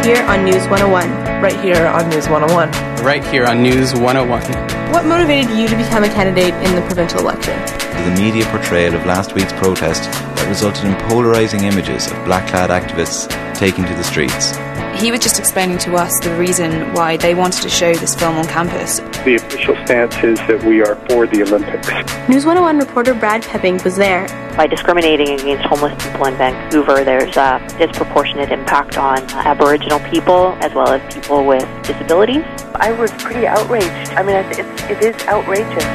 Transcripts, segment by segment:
here on News 101. Right here on News 101. Right here on News 101. What motivated you to become a candidate in the provincial election? The media portrayal of last week's protest that resulted in polarising images of black-clad activists taking to the streets. He was just explaining to us the reason why they wanted to show this film on campus. The official stance is that we are for the Olympics. News 101 reporter Brad Pepping was there. By discriminating against homeless people in Vancouver, there's a disproportionate impact on Aboriginal people as well as people with disabilities. I was pretty outraged. I mean, it is outrageous.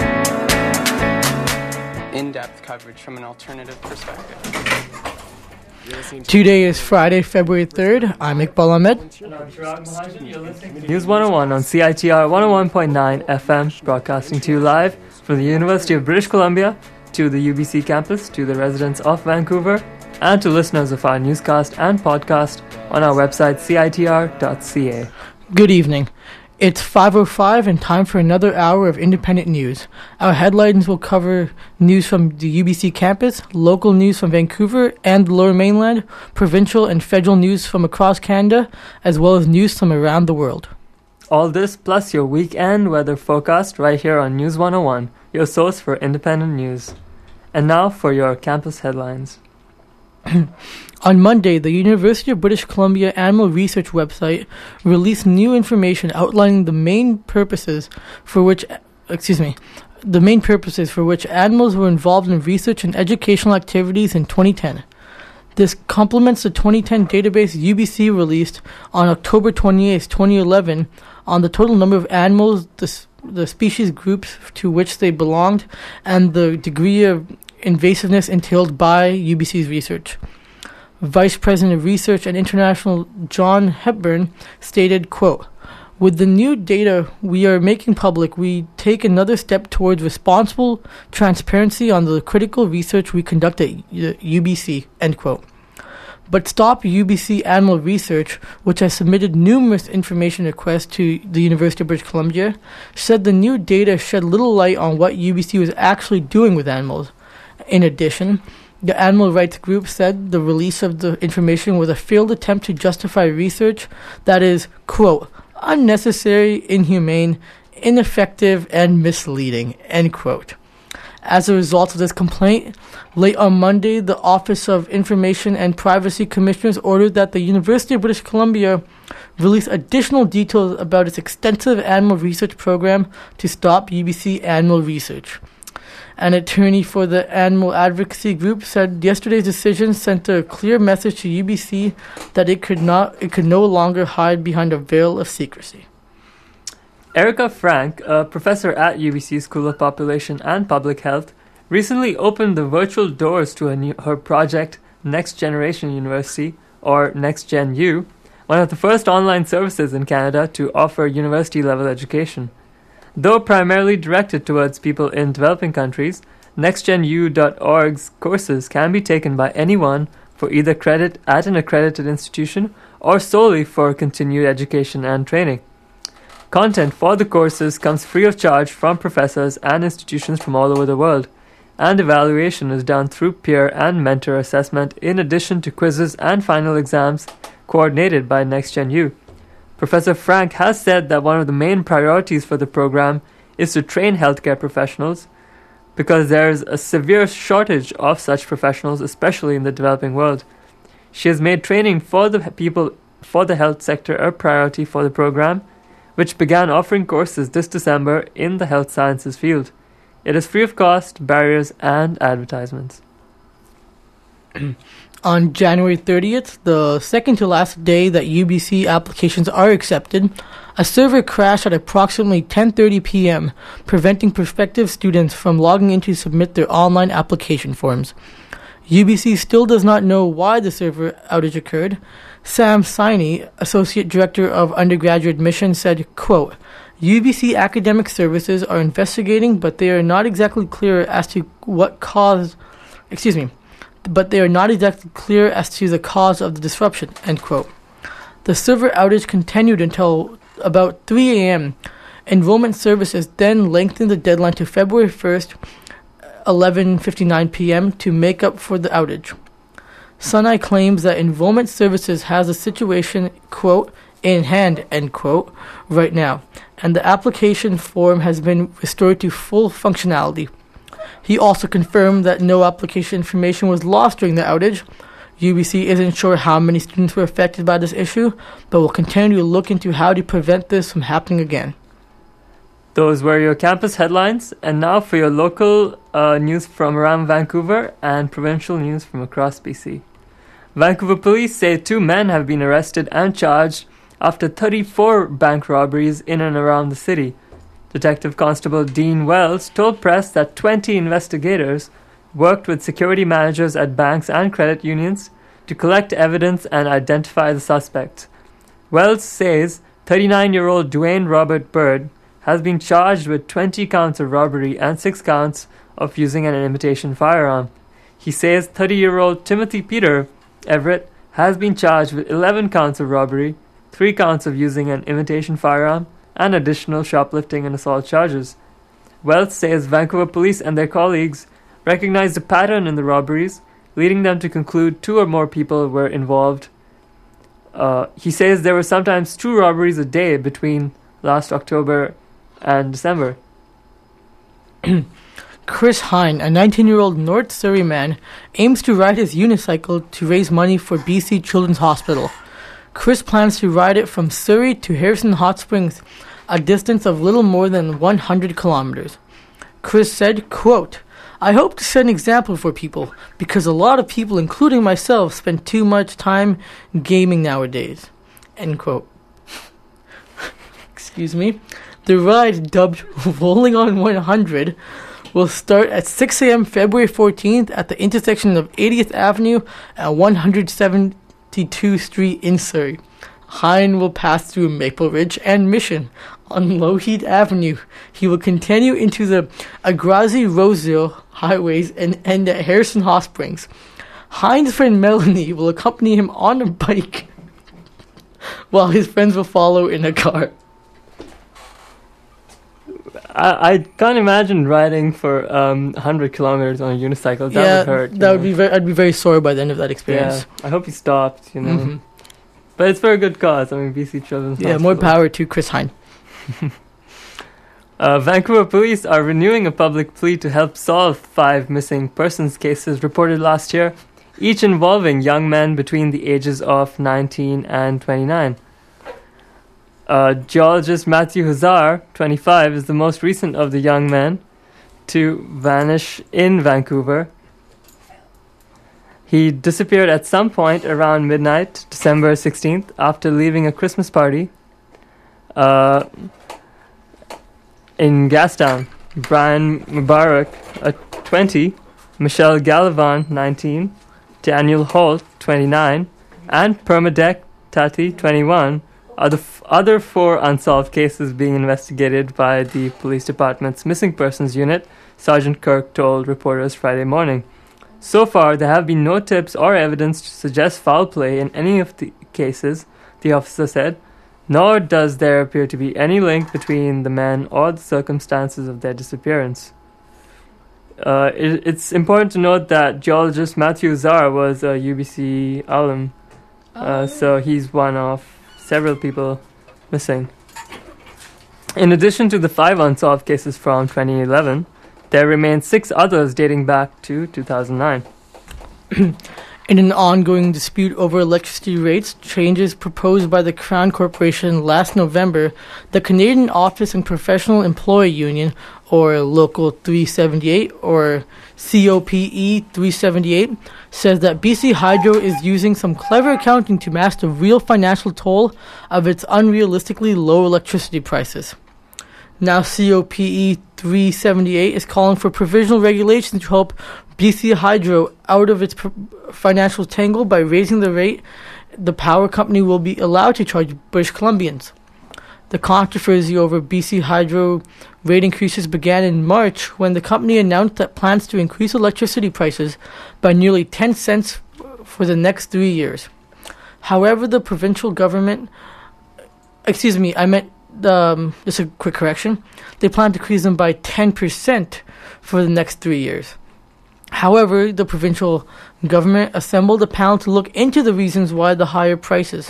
In-depth coverage from an alternative perspective. Today is Friday, February 3rd. I'm Iqbal Ahmed. News 101 on CITR 101.9 FM, broadcasting to you live from the University of British Columbia, to the UBC campus, to the residents of Vancouver, and to listeners of our newscast and podcast on our website citr.ca. Good evening. It's 5:05 and time for another hour of independent news. Our headlines will cover news from the UBC campus, local news from Vancouver and the Lower Mainland, provincial and federal news from across Canada, as well as news from around the world. All this plus your weekend weather forecast right here on News 101, your source for independent news. And now for your campus headlines. On Monday, the University of British Columbia Animal Research website released new information outlining the main purposes for which animals were involved in research and educational activities in 2010. This complements the 2010 database UBC released on October 28, 2011, on the total number of animals, the species groups to which they belonged, and the degree of invasiveness entailed by UBC's research. Vice President of Research and International John Hepburn stated, quote, "With the new data we are making public, we take another step towards responsible transparency on the critical research we conduct at UBC," end quote. But Stop UBC Animal Research, which has submitted numerous information requests to the University of British Columbia, said the new data shed little light on what UBC was actually doing with animals. In addition, the animal rights group said the release of the information was a failed attempt to justify research that is, quote, "unnecessary, inhumane, ineffective, and misleading," end quote. As a result of this complaint, late on Monday, the Office of Information and Privacy Commissioners ordered that the University of British Columbia release additional details about its extensive animal research program to stop UBC animal research. An attorney for the animal advocacy group said yesterday's decision sent a clear message to UBC that it could no longer hide behind a veil of secrecy. Erica Frank, a professor at UBC School of Population and Public Health, recently opened the virtual doors to her project Next Generation University, or NextGenU, one of the first online services in Canada to offer university-level education. Though primarily directed towards people in developing countries, nextgenu.org's courses can be taken by anyone for either credit at an accredited institution or solely for continued education and training. Content for the courses comes free of charge from professors and institutions from all over the world, and evaluation is done through peer and mentor assessment in addition to quizzes and final exams coordinated by NextGenU. Professor Frank has said that one of the main priorities for the program is to train healthcare professionals because there is a severe shortage of such professionals, especially in the developing world. She has made training for the people for the health sector a priority for the program, which began offering courses this December in the health sciences field. It is free of cost, barriers, and advertisements. On January 30th, the second to last day that UBC applications are accepted, a server crashed at approximately 10:30 p.m., preventing prospective students from logging in to submit their online application forms. UBC still does not know why the server outage occurred. Sam Siney, Associate Director of Undergraduate Admissions, said, quote, "UBC Academic Services are investigating, but they are not exactly clear as to the cause of the disruption," end quote. The server outage continued until about 3 a.m. Enrollment Services then lengthened the deadline to February 1st, 11:59 p.m. to make up for the outage. Sunai claims that Enrollment Services has a situation, quote, in hand, end quote, right now, and the application form has been restored to full functionality. He also confirmed that no application information was lost during the outage. UBC isn't sure how many students were affected by this issue, but will continue to look into how to prevent this from happening again. Those were your campus headlines, and now for your local news from around Vancouver and provincial news from across BC. Vancouver police say 2 men have been arrested and charged after 34 bank robberies in and around the city. Detective Constable Dean Wells told press that 20 investigators worked with security managers at banks and credit unions to collect evidence and identify the suspects. Wells says 39-year-old Dwayne Robert Bird has been charged with 20 counts of robbery and 6 counts of using an imitation firearm. He says 30-year-old Timothy Peter Everett has been charged with 11 counts of robbery, 3 counts of using an imitation firearm, and additional shoplifting and assault charges. Wells says Vancouver police and their colleagues recognized a pattern in the robberies, leading them to conclude 2 or more people were involved. He says there were sometimes 2 robberies a day between last October and December. Chris Hine, a 19-year-old North Surrey man, aims to ride his unicycle to raise money for BC Children's Hospital. Chris plans to ride it from Surrey to Harrison Hot Springs, a distance of little more than 100 kilometers. Chris said, quote, "I hope to set an example for people, because a lot of people, including myself, spend too much time gaming nowadays." End quote. Excuse me. The ride, dubbed Rolling on 100, will start at 6 a.m. February 14th at the intersection of 80th Avenue and 172th Street in Surrey. Hine will pass through Maple Ridge and Mission on Lougheed Avenue. He will continue into the Agrazi-Roseville highways and end at Harrison Hot Springs. Hine's friend Melanie will accompany him on a bike, while his friends will follow in a car. I can't imagine riding for 100 kilometers on a unicycle. That would hurt. That would be I'd be very sore by the end of that experience. Yeah, I hope he stopped, Mm-hmm. But it's for a good cause. I mean, BC Children's Hospital. More power to Chris Hine. Vancouver police are renewing a public plea to help solve 5 missing persons cases reported last year, each involving young men between the ages of 19 and 29. Geologist Matthew Hazar, 25, is the most recent of the young men to vanish in Vancouver. He disappeared at some point around midnight, December 16th, after leaving a Christmas party in Gastown. Brian Mubarak, 20, Michelle Gallivan, 19, Daniel Holt, 29, and Permadec Tati, 21, are the other 4 unsolved cases being investigated by the police department's missing persons unit, Sergeant Kirk told reporters Friday morning. So far, there have been no tips or evidence to suggest foul play in any of the cases, the officer said, nor does there appear to be any link between the men or the circumstances of their disappearance. It's important to note that geologist Matthew Zar was a UBC alum, so he's one of several people missing. In addition to the 5 unsolved cases from 2011, there remain 6 others dating back to 2009. In an ongoing dispute over electricity rates changes proposed by the Crown Corporation last November, the Canadian Office and Professional Employee Union, or Local 378, or COPE 378, says that BC Hydro is using some clever accounting to mask the real financial toll of its unrealistically low electricity prices. Now COPE 378 is calling for provisional regulations to help BC Hydro out of its financial tangle by raising the rate the power company will be allowed to charge British Columbians. The controversy over BC Hydro rate increases began in March when the company announced that plans to increase electricity prices by nearly 10 cents for the next 3 years. However, the provincial government... just a quick correction. They plan to increase them by 10% for the next 3 years. However, the provincial government assembled a panel to look into the reasons behind the higher prices.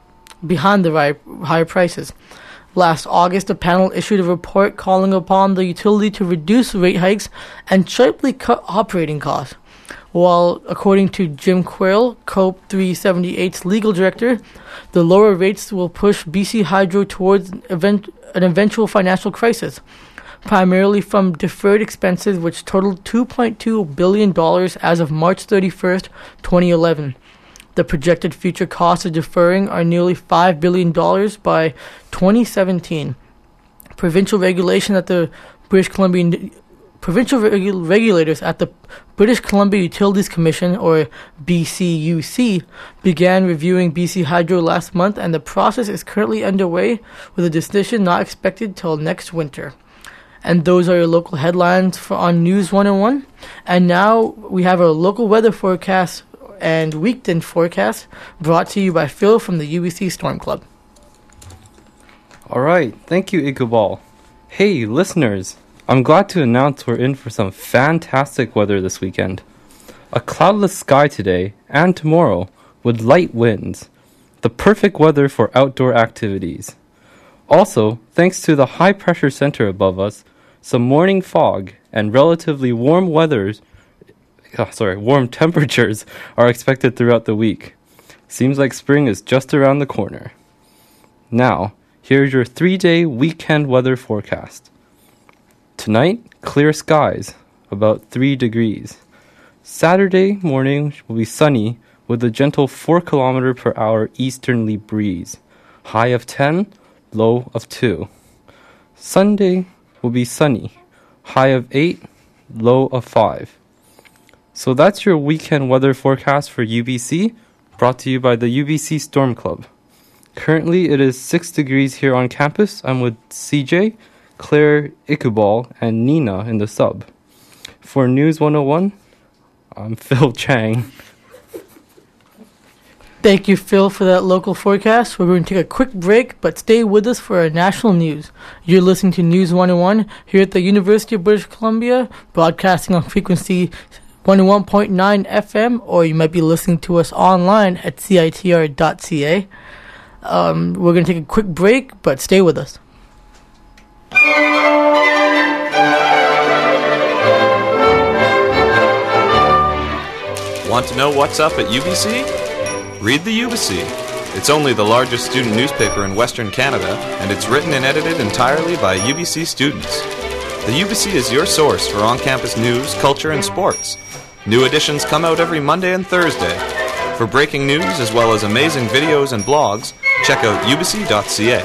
Last August, the panel issued a report calling upon the utility to reduce rate hikes and sharply cut operating costs. While, according to Jim Quayle, COPE 378's legal director, the lower rates will push BC Hydro towards an eventual financial crisis, primarily from deferred expenses which totaled $2.2 billion as of March 31st, 2011. The projected future costs of deferring are nearly $5 billion by 2017. Provincial regulation at the regulators at the British Columbia Utilities Commission, or BCUC, began reviewing BC Hydro last month, and the process is currently underway, with a decision not expected till next winter. And those are your local headlines on News 101. And now we have our local weather forecast and weekend forecast brought to you by Phil from the UBC Storm Club. All right, thank you, Iqbal. Hey, listeners, I'm glad to announce we're in for some fantastic weather this weekend. A cloudless sky today and tomorrow with light winds. The perfect weather for outdoor activities. Also, thanks to the high pressure center above us, some morning fog and relatively warm temperatures are expected throughout the week. Seems like spring is just around the corner. Now, here's your 3-day weekend weather forecast. Tonight, clear skies, about 3 degrees. Saturday morning will be sunny with a gentle 4 km per hour easterly breeze. High of 10, low of 2. Sunday will be sunny. High of 8, low of 5. So that's your weekend weather forecast for UBC, brought to you by the UBC Storm Club. Currently, it is 6 degrees here on campus. I'm with CJ, Claire, Iqbal, and Nina in the sub. For News 101, I'm Phil Chang. Thank you, Phil, for that local forecast. We're going to take a quick break, but stay with us for our national news. You're listening to News 101 here at the University of British Columbia, broadcasting on frequency 101.9 FM, or you might be listening to us online at citr.ca. We're going to take a quick break, but stay with us. Want to know what's up at UBC? Read the UBC. It's only the largest student newspaper in Western Canada, and it's written and edited entirely by UBC students. The UBC is your source for on-campus news, culture, and sports. New editions come out every Monday and Thursday. For breaking news as well as amazing videos and blogs, check out ubc.ca.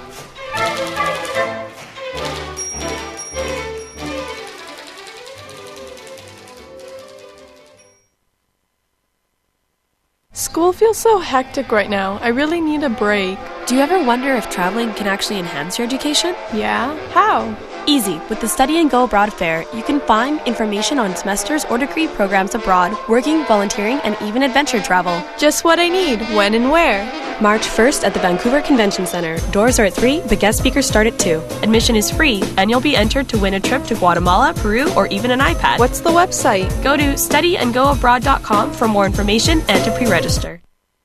School feels so hectic right now. I really need a break. Do you ever wonder if traveling can actually enhance your education? Yeah? How? Easy. With the Study and Go Abroad Fair, you can find information on semesters or degree programs abroad, working, volunteering, and even adventure travel. Just what I need. When and where? March 1st at the Vancouver Convention Centre. Doors are at 3, but guest speakers start at 2. Admission is free, and you'll be entered to win a trip to Guatemala, Peru, or even an iPad. What's the website? Go to studyandgoabroad.com for more information and to pre-register.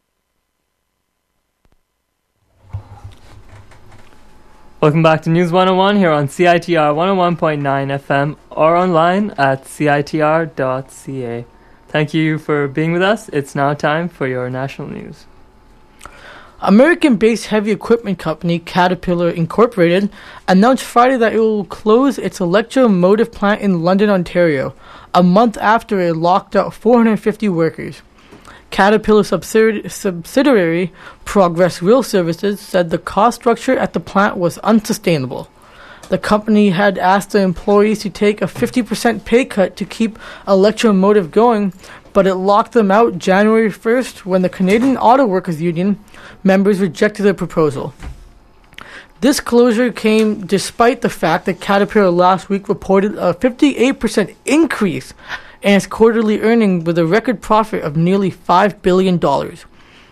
Welcome back to News 101 here on CITR 101.9 FM or online at citr.ca. Thank you for being with us. It's now time for your national news. American-based heavy equipment company Caterpillar Incorporated announced Friday that it will close its electromotive plant in London, Ontario, a month after it locked out 450 workers. Caterpillar subsidiary Progress Rail Services said the cost structure at the plant was unsustainable. The company had asked the employees to take a 50% pay cut to keep electromotive going, but it locked them out January 1st when the Canadian Auto Workers Union members rejected the proposal. This closure came despite the fact that Caterpillar last week reported a 58% increase in its quarterly earnings with a record profit of nearly $5 billion. The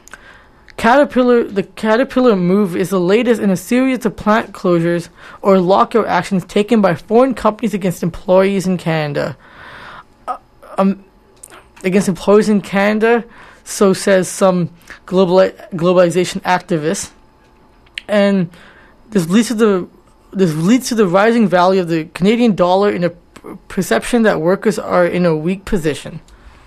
Caterpillar move is the latest in a series of plant closures or lockout actions taken by foreign companies against employees in Canada. against employers in Canada, so says some globalization activists. And this leads to the rising value of the Canadian dollar in a perception that workers are in a weak position.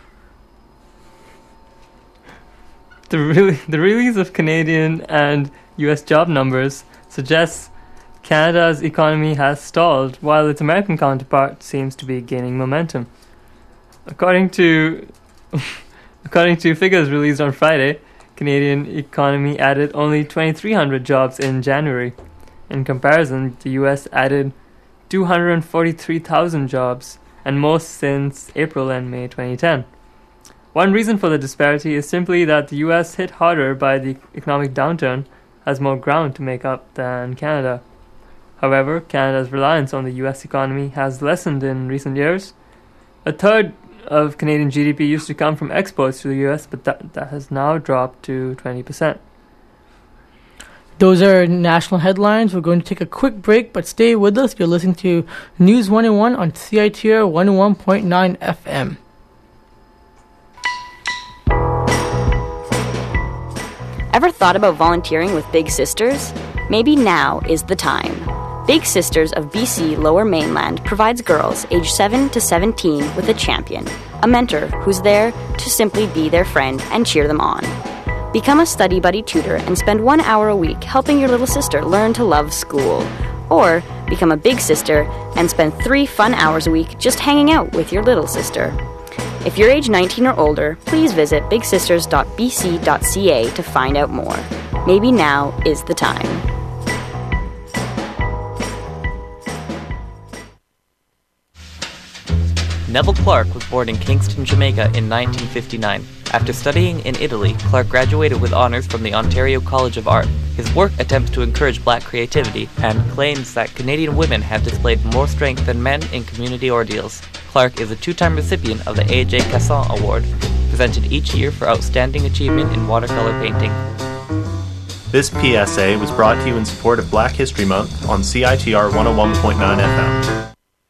The release of Canadian and U.S. job numbers suggests Canada's economy has stalled, while its American counterpart seems to be gaining momentum. According to figures released on Friday, Canadian economy added only 2,300 jobs in January. In comparison, the U.S. added 243,000 jobs, and most since April and May 2010. One reason for the disparity is simply that the U.S. hit harder by the economic downturn has more ground to make up than Canada. However, Canada's reliance on the U.S. economy has lessened in recent years. A third of Canadian GDP used to come from exports to the U.S., but that has now dropped to 20%. Those are national headlines. We're going to take a quick break, but stay with us. You're listening to News 101 on CITR 101.9 FM. Ever thought about volunteering with Big Sisters? Maybe now is the time. Big Sisters of BC Lower Mainland provides girls aged 7 to 17 with a champion, a mentor who's there to simply be their friend and cheer them on. Become a study buddy tutor and spend 1 hour a week helping your little sister learn to love school. Or become a big sister and spend 3 fun hours a week just hanging out with your little sister. If you're age 19 or older, please visit bigsisters.bc.ca to find out more. Maybe now is the time. Neville Clark was born in Kingston, Jamaica in 1959. After studying in Italy, Clark graduated with honors from the Ontario College of Art. His work attempts to encourage black creativity and claims that Canadian women have displayed more strength than men in community ordeals. Clark is a 2-time recipient of the A.J. Casson Award, presented each year for outstanding achievement in watercolor painting. This PSA was brought to you in support of Black History Month on CITR 101.9 FM.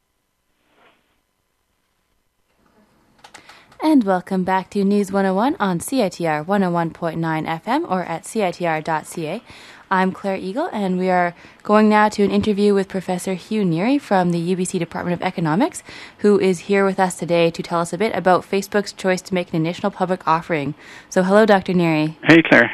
And welcome back to News 101 on CITR 101.9 FM or at CITR.ca. I'm Claire Eagle, and we are going now to an interview with Professor Hugh Neary from the UBC Department of Economics, who is here with us today to tell us a bit about Facebook's choice to make an initial public offering. So hello, Dr. Neary. Hey, Claire.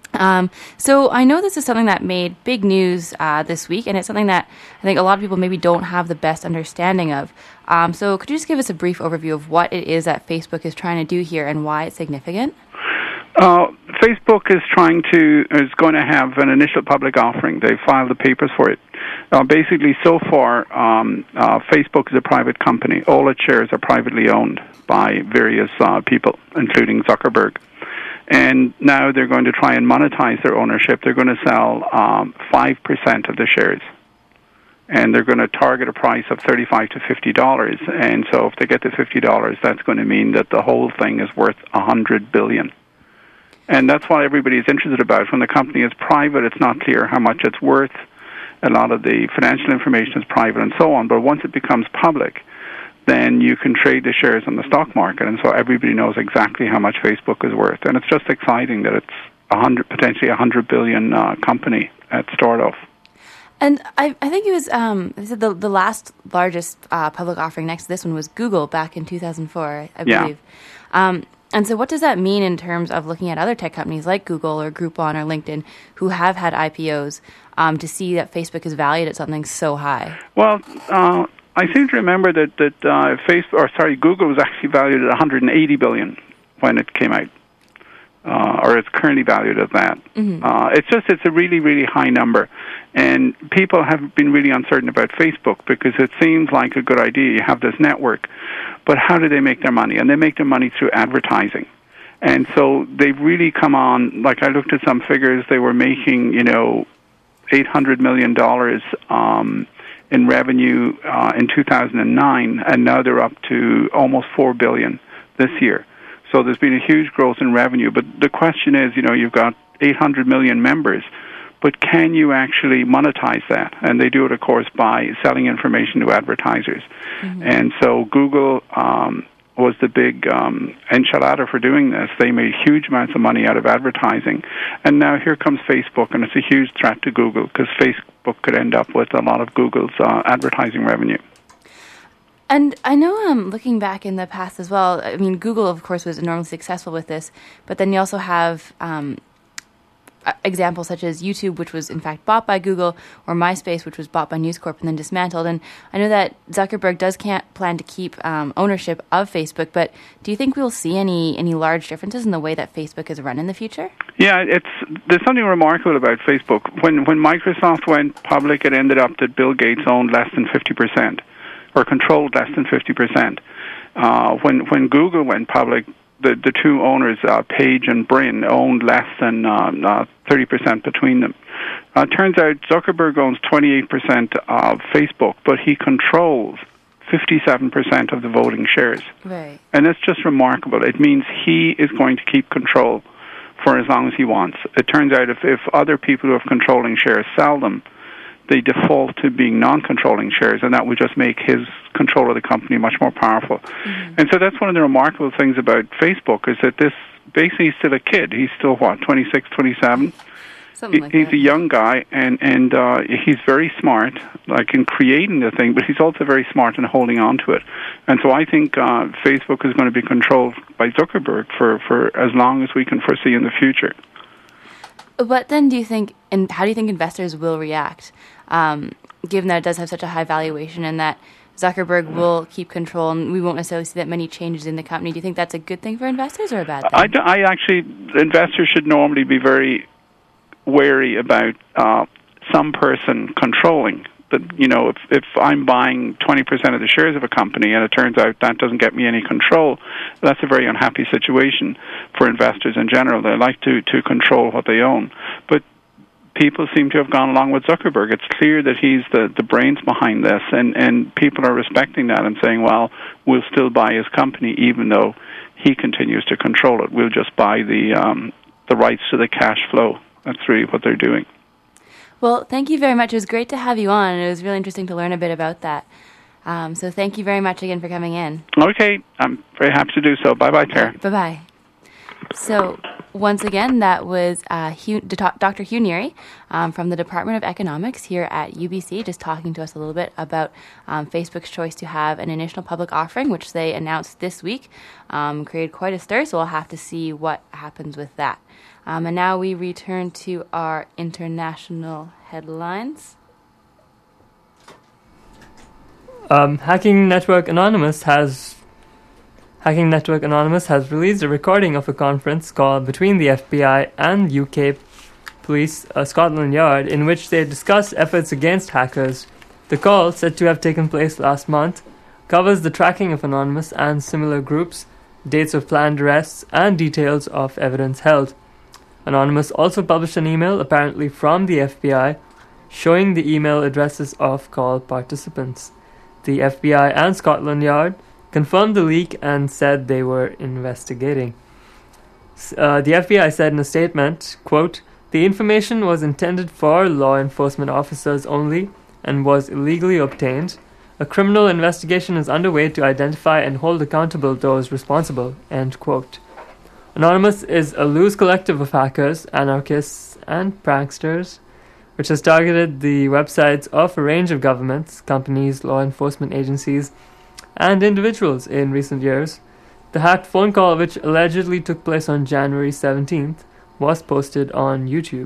So I know this is something that made big news this week, and it's something that I think a lot of people maybe don't have the best understanding of. So could you just give us a brief overview of what it is that Facebook is trying to do here and why it's significant? Facebook is going to have an initial public offering. They filed the papers for it. Basically, so far, Facebook is a private company. All its shares are privately owned by various people, including Zuckerberg. And now they're going to try and monetize their ownership. They're going to sell 5% of the shares. And they're going to target a price of $35 to $50. And so if they get to $50, that's going to mean that the whole thing is worth $100 billion. And that's what everybody is interested about. When the company is private, it's not clear how much it's worth. A lot of the financial information is private and so on. But once it becomes public, then you can trade the shares on the stock market. And so everybody knows exactly how much Facebook is worth. And it's just exciting that it's potentially a $100 billion company at start off. And I think it was the last largest public offering next to this one was Google back in 2004, I believe. And so what does that mean in terms of looking at other tech companies like Google or Groupon or LinkedIn who have had IPOs to see that Facebook is valued at something so high? Well, I seem to remember that Google was actually valued at $180 billion when it came out, or it's currently valued at that. Mm-hmm. It's a really, really high number. And people have been really uncertain about Facebook because it seems like a good idea. You have this network, but how do they make their money? And they make their money through advertising. And so they've really come on, like I looked at some figures, they were making, $800 million in revenue in 2009, and now they're up to almost $4 billion this year. So there's been a huge growth in revenue. But the question is, you've got 800 million members, but can you actually monetize that? And they do it, of course, by selling information to advertisers. Mm-hmm. And so Google was the big enchilada for doing this. They made huge amounts of money out of advertising. And now here comes Facebook, and it's a huge threat to Google because Facebook could end up with a lot of Google's advertising revenue. And I know, looking back in the past as well, I mean, Google, of course, was enormously successful with this, but then you also have examples such as YouTube, which was in fact bought by Google, or MySpace, which was bought by News Corp and then dismantled. And I know that Zuckerberg can't plan to keep ownership of Facebook, but do you think we'll see any large differences in the way that Facebook is run in the future? Yeah, there's something remarkable about Facebook. When Microsoft went public, it ended up that Bill Gates owned less than 50%, or controlled less than 50%. When Google went public, the two owners, Page and Brin, owned less than 30% between them. It turns out Zuckerberg owns 28% of Facebook, but he controls 57% of the voting shares. Right. And that's just remarkable. It means he is going to keep control for as long as he wants. It turns out if other people who have controlling shares sell them, they default to being non-controlling shares, and that would just make his control of the company much more powerful. Mm-hmm. And so that's one of the remarkable things about Facebook, is that this basically he's still a kid. He's still, 26, 27? He's a young guy, and he's very smart, like in creating the thing, but he's also very smart in holding on to it. And so I think Facebook is going to be controlled by Zuckerberg for as long as we can foresee in the future. What then do you think, and how do you think investors will react, given that it does have such a high valuation and that Zuckerberg will keep control and we won't necessarily see that many changes in the company? Do you think that's a good thing for investors or a bad thing? I actually, investors should normally be very wary about some person controlling. That, if I'm buying 20% of the shares of a company and it turns out that doesn't get me any control, that's a very unhappy situation for investors in general. They like to control what they own. But people seem to have gone along with Zuckerberg. It's clear that he's the brains behind this, and people are respecting that and saying, well, we'll still buy his company even though he continues to control it. We'll just buy the rights to the cash flow. That's really what they're doing. Well, thank you very much. It was great to have you on, and it was really interesting to learn a bit about that. So thank you very much again for coming in. Okay, I'm very happy to do so. Bye-bye, Claire. Bye-bye. So once again, that was Dr. Hugh Neary from the Department of Economics here at UBC, just talking to us a little bit about Facebook's choice to have an initial public offering, which they announced this week. Created quite a stir, so we'll have to see what happens with that. And now we return to our international headlines. Hacking Network Anonymous has released a recording of a conference call between the FBI and UK Police Scotland Yard in which they discussed efforts against hackers. The call, said to have taken place last month, covers the tracking of Anonymous and similar groups, dates of planned arrests, and details of evidence held. Anonymous also published an email, apparently from the FBI, showing the email addresses of call participants. The FBI and Scotland Yard confirmed the leak and said they were investigating. The FBI said in a statement, quote, "The information was intended for law enforcement officers only and was illegally obtained. A criminal investigation is underway to identify and hold accountable those responsible," end quote. Anonymous is a loose collective of hackers, anarchists, and pranksters, which has targeted the websites of a range of governments, companies, law enforcement agencies, and individuals in recent years. The hacked phone call, which allegedly took place on January 17th, was posted on YouTube.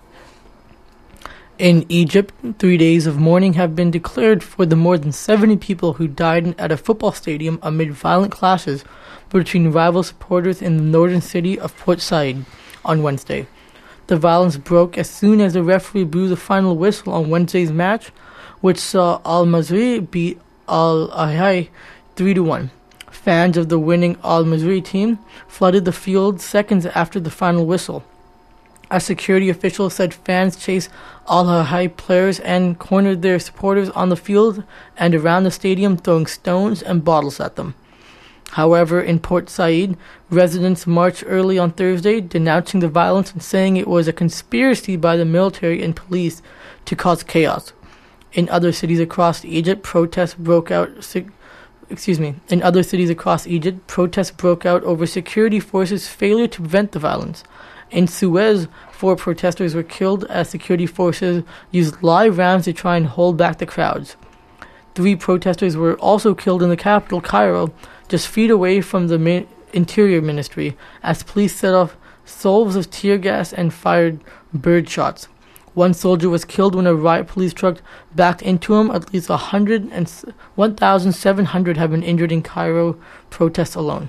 In Egypt, 3 days of mourning have been declared for the more than 70 people who died at a football stadium amid violent clashes between rival supporters in the northern city of Port Said on Wednesday. The violence broke as soon as the referee blew the final whistle on Wednesday's match, which saw Al-Masri beat Al-Ahly 3-1. Fans of the winning Al-Masri team flooded the field seconds after the final whistle. A security official said fans chased Al-Ahly players and cornered their supporters on the field and around the stadium, throwing stones and bottles at them. However, in Port Said, residents marched early on Thursday, denouncing the violence and saying it was a conspiracy by the military and police to cause chaos. In other cities across Egypt, protests broke out In other cities across Egypt, protests broke out over security forces' failure to prevent the violence. In Suez, 4 protesters were killed as security forces used live rounds to try and hold back the crowds. 3 protesters were also killed in the capital, Cairo, just feet away from the Interior Ministry, as police set off salves of tear gas and fired bird shots. 1 soldier was killed when a riot police truck backed into him. At least 1,700 have been injured in Cairo protests alone.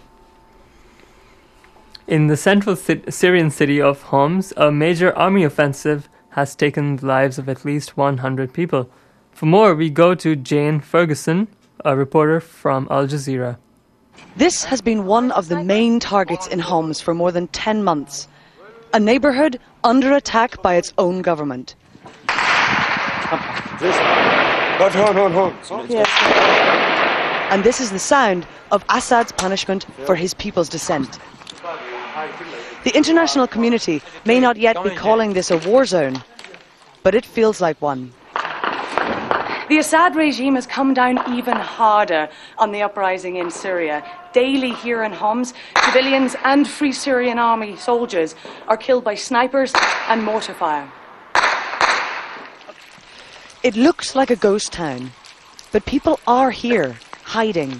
In the central Syrian city of Homs, a major army offensive has taken the lives of at least 100 people. For more, we go to Jane Ferguson, a reporter from Al Jazeera. This has been one of the main targets in Homs for more than 10 months. A neighborhood under attack by its own government. And this is the sound of Assad's punishment for his people's dissent. The international community may not yet be calling this a war zone, but it feels like one. The Assad regime has come down even harder on the uprising in Syria. Daily here in Homs, civilians and Free Syrian Army soldiers are killed by snipers and mortar fire. It looks like a ghost town, but people are here, hiding.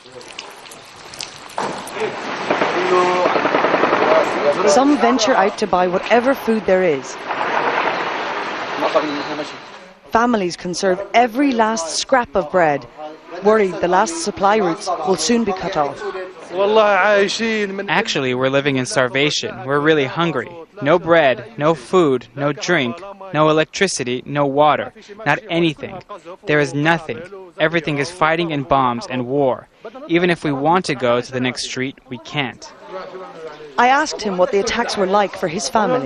Some venture out to buy whatever food there is. Families conserve every last scrap of bread, worried the last supply routes will soon be cut off. Actually, we're living in starvation. We're really hungry. No bread, no food, no drink, no electricity, no water, not anything. There is nothing. Everything is fighting and bombs and war. Even if we want to go to the next street, we can't. I asked him what the attacks were like for his family.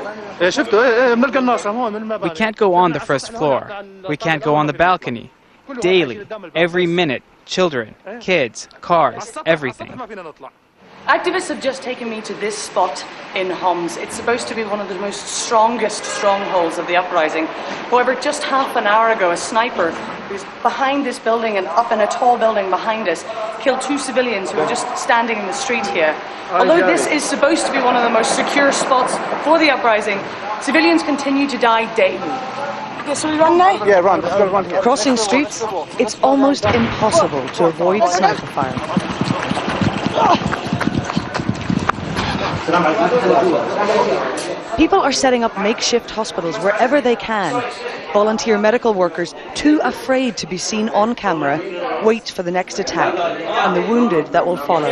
We can't go on the first floor. We can't go on the balcony. Daily, every minute, children, kids, cars, everything. Activists have just taken me to this spot in Homs. It's supposed to be one of the most strongest strongholds of the uprising. However, just half an hour ago, a sniper who's behind this building and up in a tall building behind us killed 2 civilians who were just standing in the street here. Although this is supposed to be one of the most secure spots for the uprising, civilians continue to die daily. Okay, so we run now? Yeah, run. Let's go run here. Crossing streets, it's almost impossible to avoid sniper fire. People are setting up makeshift hospitals wherever they can. Volunteer medical workers, too afraid to be seen on camera, wait for the next attack and the wounded that will follow.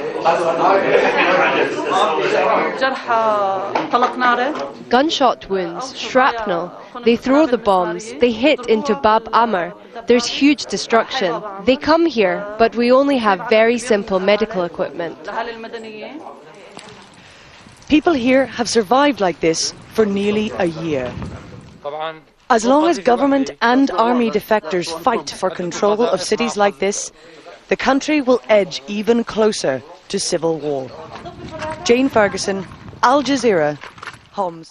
Gunshot wounds, shrapnel. They throw the bombs. They hit into Bab Amr. There's huge destruction. They come here, but we only have very simple medical equipment. People here have survived like this for nearly a year. As long as government and army defectors fight for control of cities like this, the country will edge even closer to civil war. Jane Ferguson, Al Jazeera, Homs.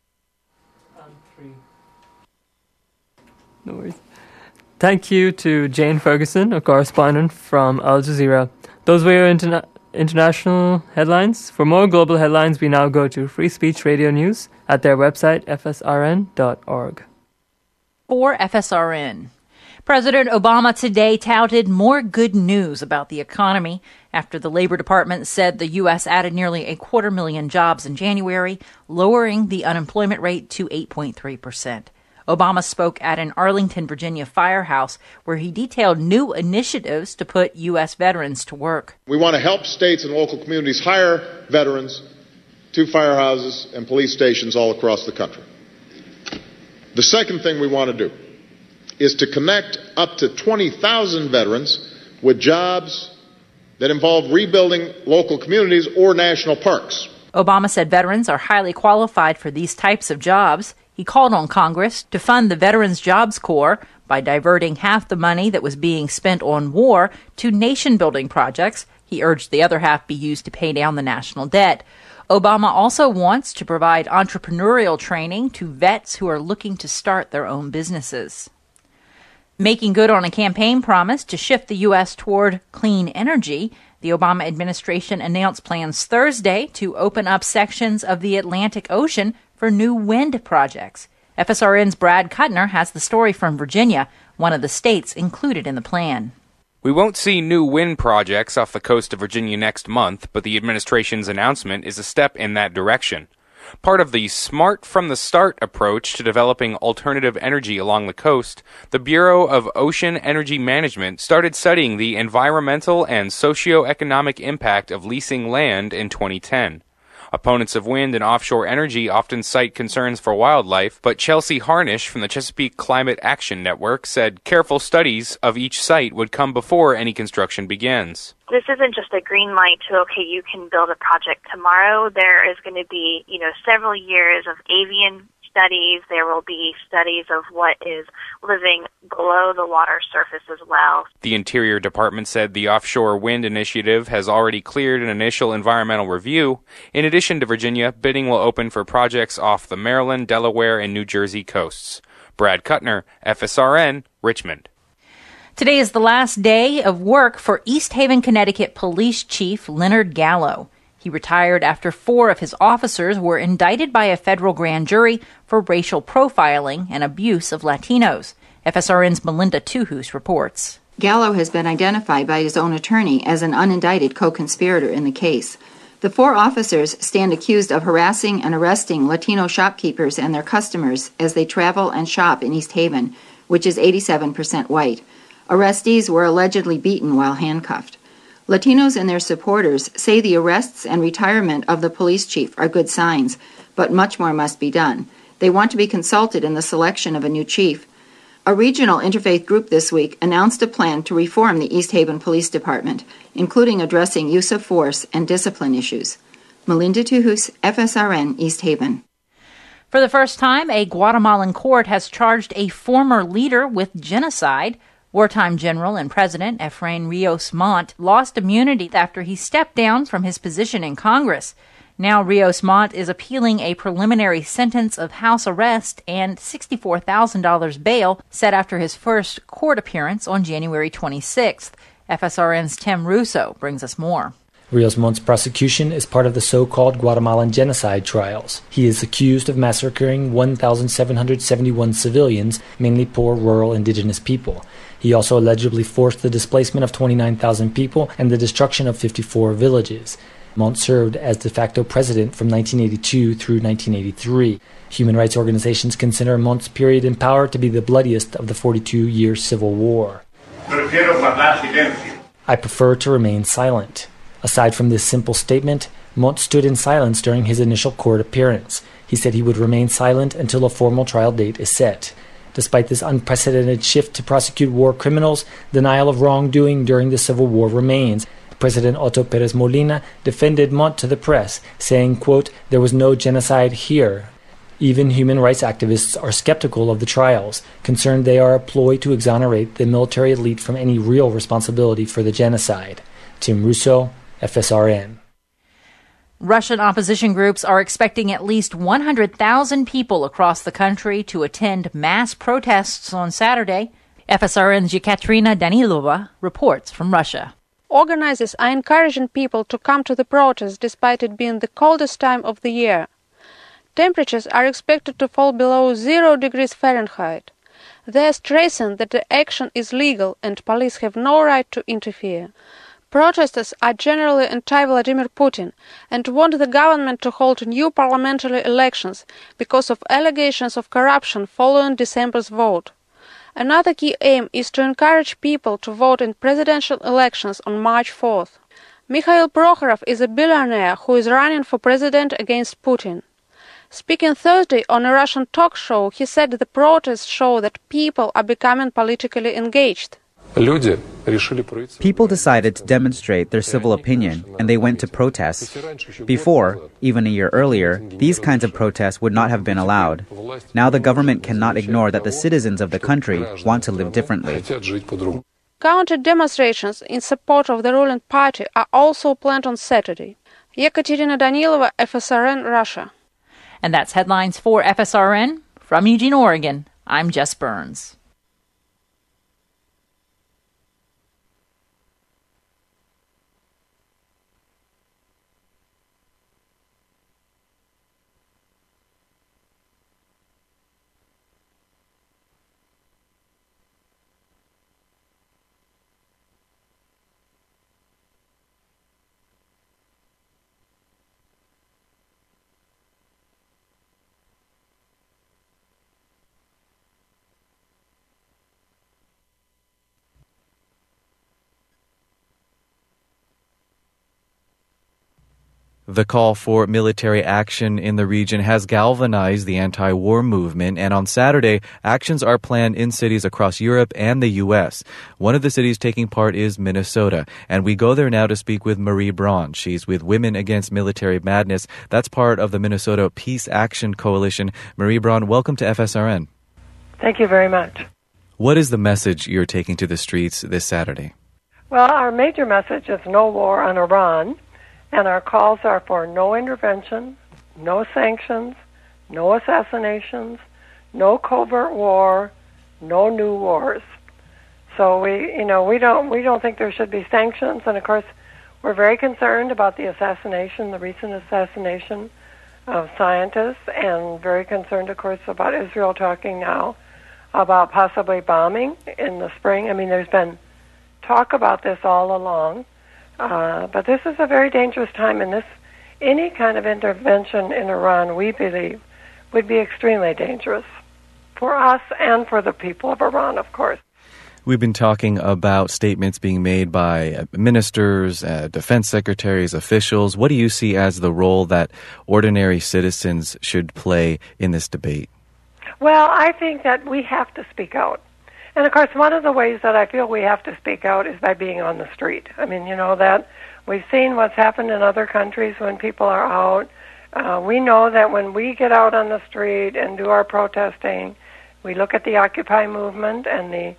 No worries. Thank you to Jane Ferguson, a correspondent from Al Jazeera. Those were your international headlines. For more global headlines, we now go to Free Speech Radio News at their website, fsrn.org. For FSRN. President Obama today touted more good news about the economy after the Labor Department said the U.S. added nearly 250,000 jobs in January, lowering the unemployment rate to 8.3%. Obama spoke at an Arlington, Virginia firehouse where he detailed new initiatives to put U.S. veterans to work. We want to help states and local communities hire veterans to firehouses and police stations all across the country. The second thing we want to do is to connect up to 20,000 veterans with jobs that involve rebuilding local communities or national parks. Obama said veterans are highly qualified for these types of jobs. He called on Congress to fund the Veterans Jobs Corps by diverting half the money that was being spent on war to nation-building projects. He urged the other half be used to pay down the national debt. Obama also wants to provide entrepreneurial training to vets who are looking to start their own businesses. Making good on a campaign promise to shift the U.S. toward clean energy, the Obama administration announced plans Thursday to open up sections of the Atlantic Ocean for new wind projects. FSRN's Brad Kuttner has the story from Virginia, one of the states included in the plan. We won't see new wind projects off the coast of Virginia next month, but the administration's announcement is a step in that direction. Part of the Smart from the Start approach to developing alternative energy along the coast, the Bureau of Ocean Energy Management started studying the environmental and socio-economic impact of leasing land in 2010. Opponents of wind and offshore energy often cite concerns for wildlife, but Chelsea Harnish from the Chesapeake Climate Action Network said careful studies of each site would come before any construction begins. This isn't just a green light to, okay, you can build a project tomorrow. There is going to be, several years of avian studies. There will be studies of what is living below the water surface as well. The Interior Department said the Offshore Wind Initiative has already cleared an initial environmental review. In addition to Virginia, bidding will open for projects off the Maryland, Delaware, and New Jersey coasts. Brad Kuttner, FSRN, Richmond. Today is the last day of work for East Haven, Connecticut Police Chief Leonard Gallo. He retired after 4 of his officers were indicted by a federal grand jury for racial profiling and abuse of Latinos. FSRN's Melinda Tuhus reports. Gallo has been identified by his own attorney as an unindicted co-conspirator in the case. The 4 officers stand accused of harassing and arresting Latino shopkeepers and their customers as they travel and shop in East Haven, which is 87% white. Arrestees were allegedly beaten while handcuffed. Latinos and their supporters say the arrests and retirement of the police chief are good signs, but much more must be done. They want to be consulted in the selection of a new chief. A regional interfaith group this week announced a plan to reform the East Haven Police Department, including addressing use of force and discipline issues. Melinda Tuhus, FSRN, East Haven. For the first time, a Guatemalan court has charged a former leader with genocide. Wartime General and President Efrain Rios Montt lost immunity after he stepped down from his position in Congress. Now Rios Montt is appealing a preliminary sentence of house arrest and $64,000 bail set after his first court appearance on January 26th. FSRN's Tim Russo brings us more. Rios Montt's prosecution is part of the so-called Guatemalan genocide trials. He is accused of massacring 1,771 civilians, mainly poor rural indigenous people. He also allegedly forced the displacement of 29,000 people and the destruction of 54 villages. Montt served as de facto president from 1982 through 1983. Human rights organizations consider Montt's period in power to be the bloodiest of the 42-year civil war. I prefer to remain silent. Aside from this simple statement, Montt stood in silence during his initial court appearance. He said he would remain silent until a formal trial date is set. Despite this unprecedented shift to prosecute war criminals, denial of wrongdoing during the Civil War remains. President Otto Perez Molina defended Montt to the press, saying, quote, "There was no genocide here." Even human rights activists are skeptical of the trials, concerned they are a ploy to exonerate the military elite from any real responsibility for the genocide. Tim Russo, FSRN. Russian opposition groups are expecting at least 100,000 people across the country to attend mass protests on Saturday. FSRN's Yekaterina Danilova reports from Russia. Organizers are encouraging people to come to the protests despite it being the coldest time of the year. Temperatures are expected to fall below 0 degrees Fahrenheit. They are stressing that the action is legal and police have no right to interfere. Protesters are generally anti-Vladimir Putin and want the government to hold new parliamentary elections because of allegations of corruption following December's vote. Another key aim is to encourage people to vote in presidential elections on March 4th. Mikhail Prokhorov is a billionaire who is running for president against Putin. Speaking Thursday on a Russian talk show, he said the protests show that people are becoming politically engaged. People decided to demonstrate their civil opinion, and they went to protest. Before, even a year earlier, these kinds of protests would not have been allowed. Now the government cannot ignore that the citizens of the country want to live differently. Counter-demonstrations in support of the ruling party are also planned on Saturday. Yekaterina Danilova, FSRN, Russia. And that's headlines for FSRN. From Eugene, Oregon, I'm Jess Burns. The call for military action in the region has galvanized the anti-war movement, and on Saturday, actions are planned in cities across Europe and the U.S. One of the cities taking part is Minnesota, and we go there now to speak with Marie Braun. She's with Women Against Military Madness. That's part of the Minnesota Peace Action Coalition. Marie Braun, welcome to FSRN. Thank you very much. What is the message you're taking to the streets this Saturday? Well, our major message is no war on Iran. And our calls are for no intervention, no sanctions, no assassinations, no covert war, no new wars. So we don't think there should be sanctions. And of course, we're very concerned about the recent assassination of scientists, and very concerned, of course, about Israel talking now about possibly bombing in the spring. I mean, there's been talk about this all along. But this is a very dangerous time, and any kind of intervention in Iran, we believe, would be extremely dangerous for us and for the people of Iran, of course. We've been talking about statements being made by ministers, defense secretaries, officials. What do you see as the role that ordinary citizens should play in this debate? Well, I think that we have to speak out. And, of course, one of the ways that I feel we have to speak out is by being on the street. I mean, that we've seen what's happened in other countries when people are out. We know that when we get out on the street and do our protesting, we look at the Occupy movement and the,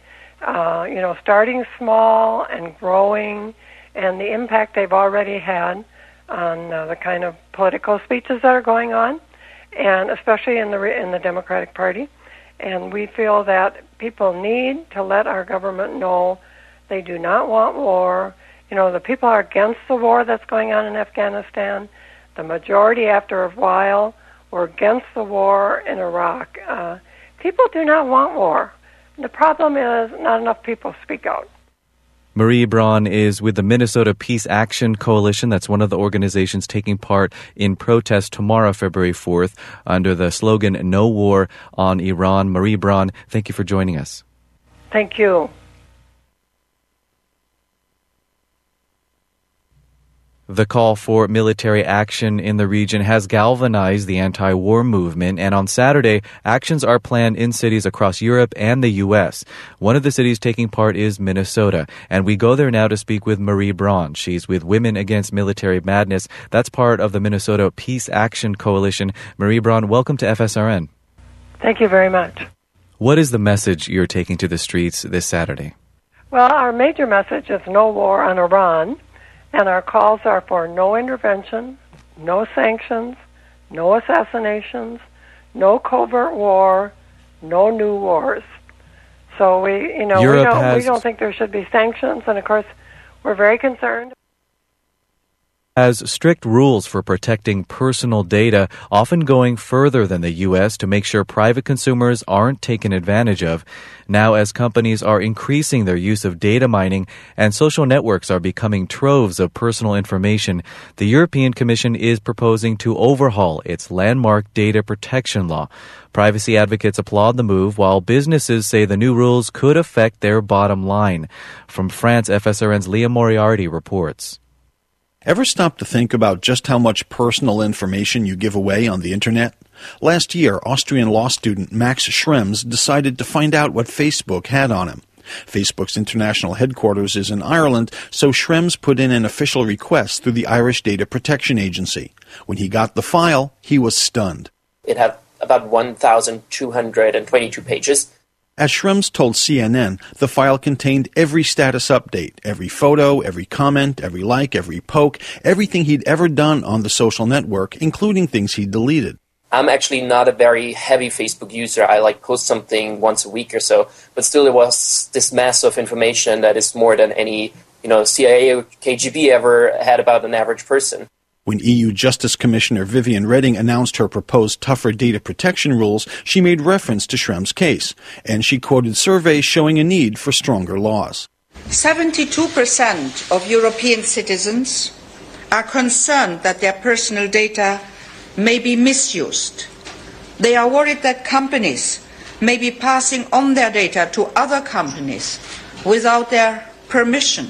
starting small and growing, and the impact they've already had on the kind of political speeches that are going on, and especially in the Democratic Party. And we feel that people need to let our government know they do not want war. The people are against the war that's going on in Afghanistan. The majority, after a while, were against the war in Iraq. People do not want war. The problem is not enough people speak out. Marie Braun is with the Minnesota Peace Action Coalition. That's one of the organizations taking part in protest tomorrow, February 4th, under the slogan, No War on Iran. Marie Braun, thank you for joining us. Thank you. The call for military action in the region has galvanized the anti-war movement, and on Saturday, actions are planned in cities across Europe and the U.S. One of the cities taking part is Minnesota, and we go there now to speak with Marie Braun. She's with Women Against Military Madness. That's part of the Minnesota Peace Action Coalition. Marie Braun, welcome to FSRN. Thank you very much. What is the message you're taking to the streets this Saturday? Well, our major message is no war on Iran. And our calls are for no intervention, no sanctions, no assassinations, no covert war, no new wars. So we don't think there should be sanctions, and of course, we're very concerned. Has strict rules for protecting personal data, often going further than the U.S. to make sure private consumers aren't taken advantage of. Now, as companies are increasing their use of data mining and social networks are becoming troves of personal information, the European Commission is proposing to overhaul its landmark data protection law. Privacy advocates applaud the move, while businesses say the new rules could affect their bottom line. From France, FSRN's Leah Moriarty reports. Ever stop to think about just how much personal information you give away on the internet? Last year, Austrian law student Max Schrems decided to find out what Facebook had on him. Facebook's international headquarters is in Ireland, so Schrems put in an official request through the Irish Data Protection Agency. When he got the file, he was stunned. It had about 1,222 pages. As Schrems told CNN, the file contained every status update, every photo, every comment, every like, every poke, everything he'd ever done on the social network, including things he'd deleted. I'm actually not a very heavy Facebook user. I post something once a week or so, but still it was this mass of information that is more than any, CIA or KGB ever had about an average person. When EU Justice Commissioner Viviane Reding announced her proposed tougher data protection rules, she made reference to Schrems' case, and she quoted surveys showing a need for stronger laws. 72% of European citizens are concerned that their personal data may be misused. They are worried that companies may be passing on their data to other companies without their permission.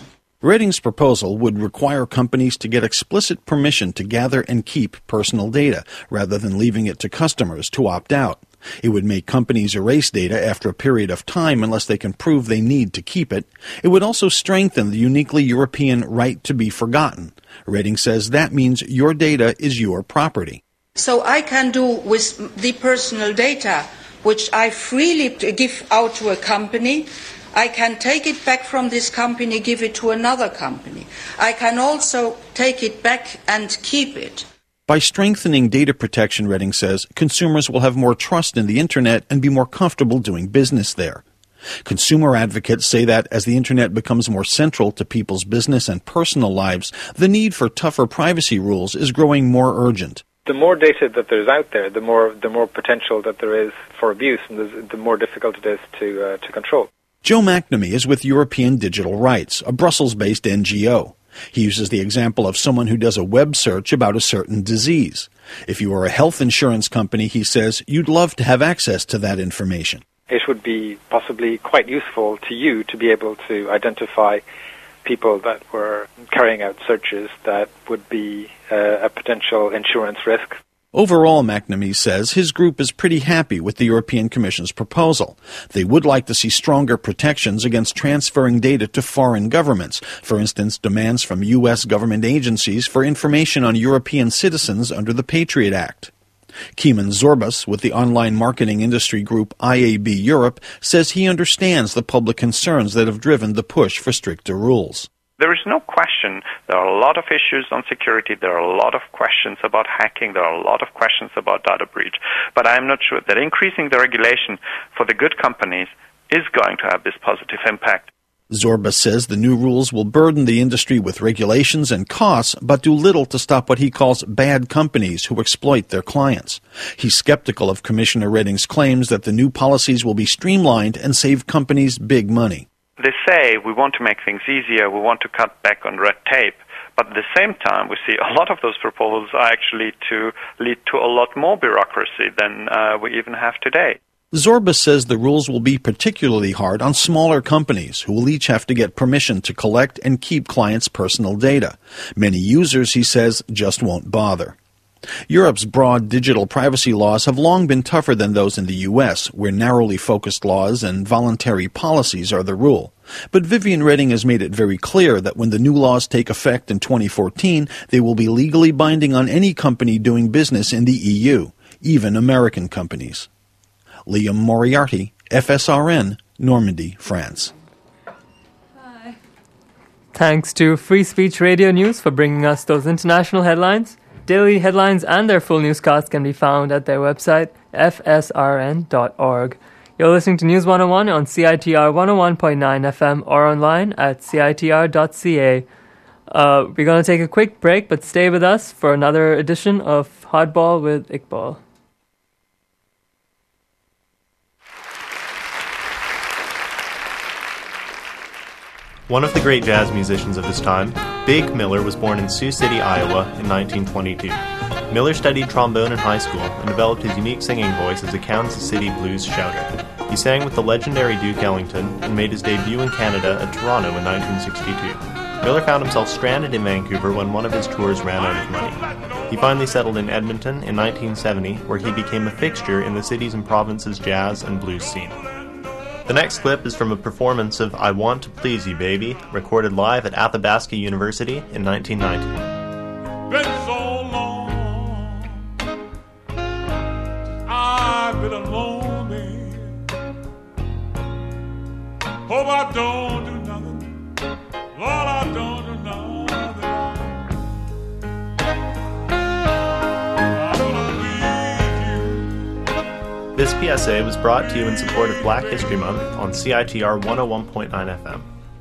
Redding's proposal would require companies to get explicit permission to gather and keep personal data, rather than leaving it to customers to opt out. It would make companies erase data after a period of time unless they can prove they need to keep it. It would also strengthen the uniquely European right to be forgotten. Redding says that means your data is your property. So I can do with the personal data, which I freely give out to a company, I can take it back from this company, give it to another company. I can also take it back and keep it. By strengthening data protection, Redding says, consumers will have more trust in the Internet and be more comfortable doing business there. Consumer advocates say that as the Internet becomes more central to people's business and personal lives, the need for tougher privacy rules is growing more urgent. The more data that there's out there, the more potential that there is for abuse, and the more difficult it is to control. Joe McNamee is with European Digital Rights, a Brussels-based NGO. He uses the example of someone who does a web search about a certain disease. If you are a health insurance company, he says, you'd love to have access to that information. It would be possibly quite useful to you to be able to identify people that were carrying out searches that would be a potential insurance risk. Overall, McNamee says his group is pretty happy with the European Commission's proposal. They would like to see stronger protections against transferring data to foreign governments, for instance, demands from U.S. government agencies for information on European citizens under the Patriot Act. Keeman Zorbas, with the online marketing industry group IAB Europe, says he understands the public concerns that have driven the push for stricter rules. There is no question there are a lot of issues on security, there are a lot of questions about hacking, there are a lot of questions about data breach, but I am not sure that increasing the regulation for the good companies is going to have this positive impact. Zorbas says the new rules will burden the industry with regulations and costs, but do little to stop what he calls bad companies who exploit their clients. He's skeptical of Commissioner Redding's claims that the new policies will be streamlined and save companies big money. They say we want to make things easier, we want to cut back on red tape, but at the same time we see a lot of those proposals are actually to lead to a lot more bureaucracy than we even have today. Zorbas says the rules will be particularly hard on smaller companies who will each have to get permission to collect and keep clients' personal data. Many users, he says, just won't bother. Europe's broad digital privacy laws have long been tougher than those in the U.S., where narrowly focused laws and voluntary policies are the rule. But Vivian Redding has made it very clear that when the new laws take effect in 2014, they will be legally binding on any company doing business in the EU, even American companies. Liam Moriarty, FSRN, Normandy, France. Hi. Thanks to Free Speech Radio News for bringing us those international headlines. Daily headlines and their full newscast can be found at their website, fsrn.org. You're listening to News 101 on CITR 101.9 FM or online at citr.ca. We're going to take a quick break, but stay with us for another edition of Hardball with Iqbal. One of the great jazz musicians of his time, Big Miller was born in Sioux City, Iowa in 1922. Miller studied trombone in high school and developed his unique singing voice as a Kansas City blues shouter. He sang with the legendary Duke Ellington and made his debut in Canada at Toronto in 1962. Miller found himself stranded in Vancouver when one of his tours ran out of money. He finally settled in Edmonton in 1970, where he became a fixture in the city's and province's jazz and blues scene. The next clip is from a performance of I Want to Please You Baby, recorded live at Athabasca University in 1990. Been so long, I've been alone, babe. Hope I don't do nothing, Lord, I don't do nothing. This PSA was brought to you in support of Black History Month on CITR 101.9 FM.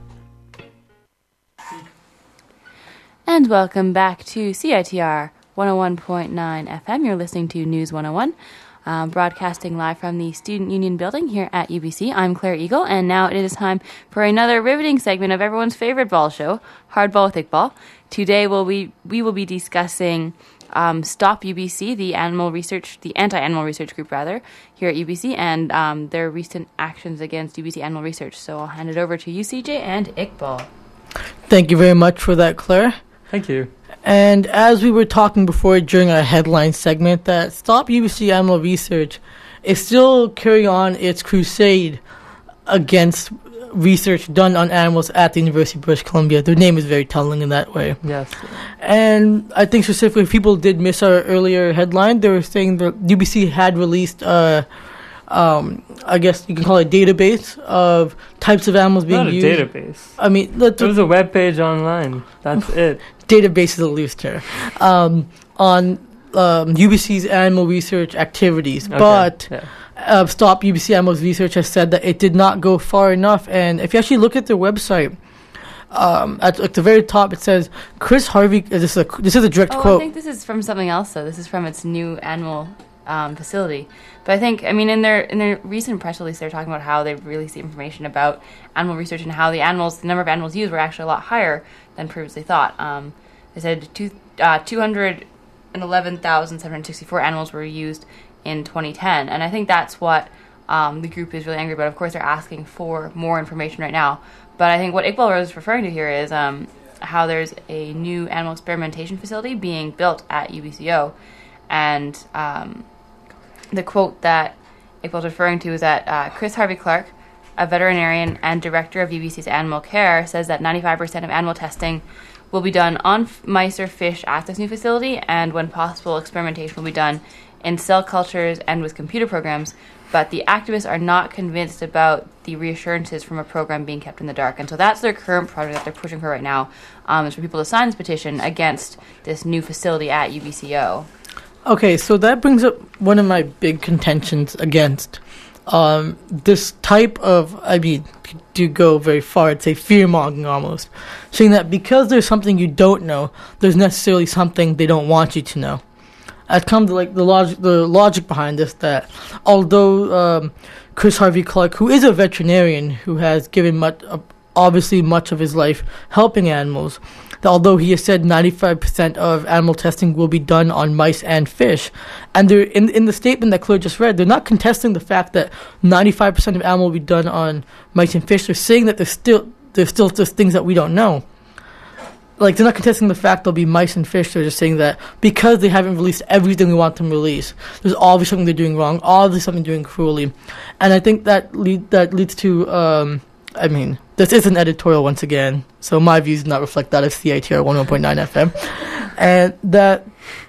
And welcome back to CITR 101.9 FM. You're listening to News 101, broadcasting live from the Student Union Building here at UBC. I'm Claire Eagle, and now it is time for another riveting segment of everyone's favorite ball show, Hardball with Iqbal. Today we will be discussing Stop UBC, the anti-animal research group, here at UBC, and their recent actions against UBC animal research. So I'll hand it over to you, CJ, and Iqbal. Thank you very much for that, Claire. Thank you. And as we were talking before during our headline segment, that Stop UBC Animal Research is still carrying on its crusade against research done on animals at the University of British Columbia. Their name is very telling in that way. Yes. And I think specifically, if people did miss our earlier headline, they were saying that UBC had released, I guess you can call it a database of types of animals being used. Not a database. I mean, there was a web page online. That's it. Database is a loose term. On UBC's animal research activities. Okay. But Stop UBC Animal Research has said that it did not go far enough. And if you actually look at their website, at the very top, it says Chris Harvey. This is a direct quote. I think this is from something else, though. This is from its new animal facility. But I think, I mean, in their recent press release, they're talking about how they've released the information about animal research and how the number of animals used were actually a lot higher than previously thought. They said 211,764 animals were used in 2010, and I think that's what the group is really angry about. Of course, they're asking for more information right now, but I think what Iqbal Rose is referring to here is how there's a new animal experimentation facility being built at UBCO, and the quote that Iqbal's referring to is that Chris Harvey Clark, a veterinarian and director of UBC's animal care, says that 95% of animal testing will be done on mice or fish at this new facility, and when possible, experimentation will be done in cell cultures and with computer programs, but the activists are not convinced about the reassurances from a program being kept in the dark. And so that's their current project that they're pushing for right now, is for people to sign this petition against this new facility at UBCO. Okay, so that brings up one of my big contentions against this type of, I mean, to go very far, I'd say fear-mongering almost, saying that because there's something you don't know, there's necessarily something they don't want you to know. I've come to like the logic behind this, that although Chris Harvey Clark, who is a veterinarian who has given obviously much of his life helping animals, that although he has said 95% of animal testing will be done on mice and fish, and they're in the statement that Claire just read, they're not contesting the fact that 95% of animal will be done on mice and fish. They're saying that there's still just things that we don't know. Like, they're not contesting the fact there'll be mice and fish. They're just saying that because they haven't released everything we want them to release, there's obviously something they're doing wrong, obviously something they're doing cruelly. And I think that leads to, I mean, this is an editorial once again, so my views do not reflect that of CITR 101.9 FM. And that,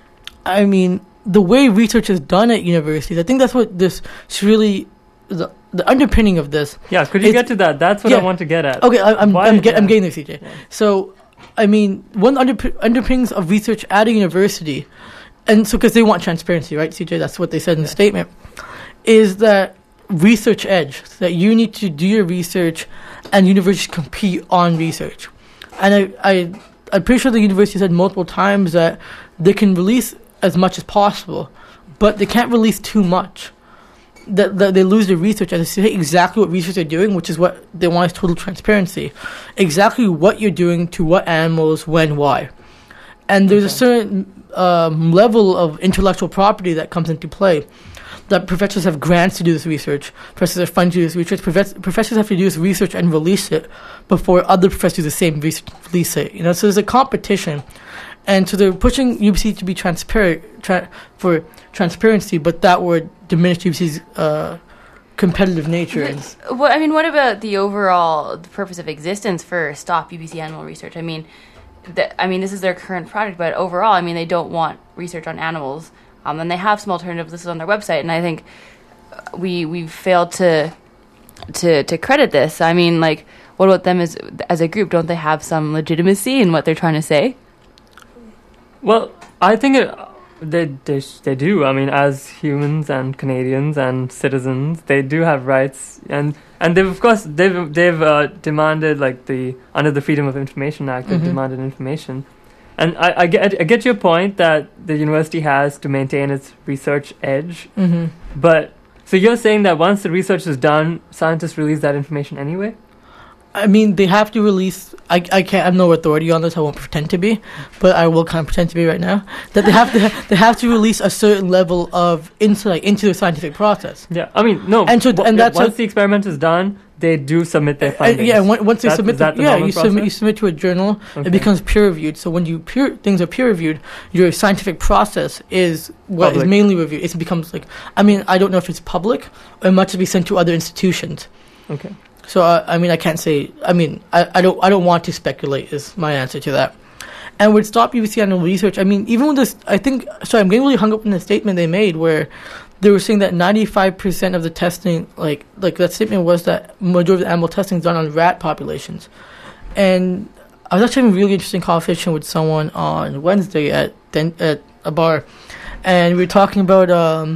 I mean, the way research is done at universities, I think that's what this is really, the underpinning of this. Yeah, could you get to that? That's what I want to get at. Okay, I'm getting there, CJ. Yeah. So, I mean, one underpinnings of research at a university, and so because they want transparency, right, CJ? That's what they said in the statement, is that research edge, that you need to do your research and universities compete on research. And I'm pretty sure the university said multiple times that they can release as much as possible, but they can't release too much. That they lose their research and they say exactly what research they're doing, which is what they want is total transparency. Exactly what you're doing to what animals, when, why. And there's a certain level of intellectual property that comes into play. That professors have grants to do this research, professors are funded to do this research, professors have to do this research and release it before other professors do the same research, release it. You know, so there's a competition. And so they're pushing UBC to be transparent for transparency, but that would diminish UBC's competitive nature. What about the overall purpose of existence for Stop UBC Animal Research? I mean, this is their current project, but overall, I mean, they don't want research on animals, and they have some alternatives listed on their website. And I think we've failed to credit this. I mean, like, what about them as a group? Don't they have some legitimacy in what they're trying to say? Well, I think they do. I mean, as humans and Canadians and citizens, they do have rights, and they've of course they've demanded, like, under the Freedom of Information Act, they've demanded information, and I get your point that the university has to maintain its research edge, but so you're saying that once the research is done, scientists release that information anyway? I mean, they have to release. I can't. I have no authority on this. I won't pretend to be, but I will kind of pretend to be right now. That they have to release a certain level of insight into the scientific process. Yeah, I mean, no. And so, and that's once the experiment is done, they do submit their findings. Once they submit, you submit to a journal. Okay. It becomes peer reviewed. So when things are peer reviewed, your scientific process is what Public. is mainly reviewed. It becomes like, I don't know if it's public or it might be sent to other institutions. Okay. So I can't say. I don't want to speculate. Is my answer to that. And with Stop UBC Animal Research, even with this, I'm getting really hung up in the statement they made where they were saying that 95% of the testing, like that statement was that majority of the animal testing is done on rat populations. And I was actually having a really interesting conversation with someone on Wednesday at a bar, and we were talking about